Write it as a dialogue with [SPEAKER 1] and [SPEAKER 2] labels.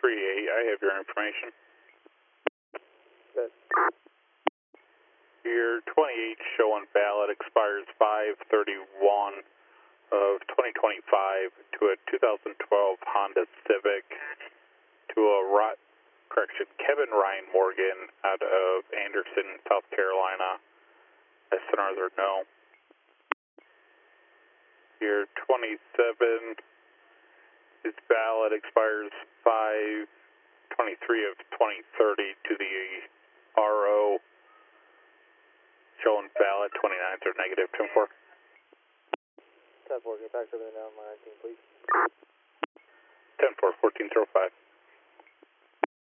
[SPEAKER 1] I have your information.
[SPEAKER 2] Good.
[SPEAKER 1] Your 28 showing valid expires 5/31 of 2025 to a 2012 Honda Civic to a Kevin Ryan Morgan out of Anderson, South Carolina. SNRs are no. Your 27 is valid, expires 5/23 of 2030 to the RO. Showing valid, 29s are negative, 10-4.
[SPEAKER 2] 10-4, get back to the now, my 19, please.
[SPEAKER 1] 10-4, 1405.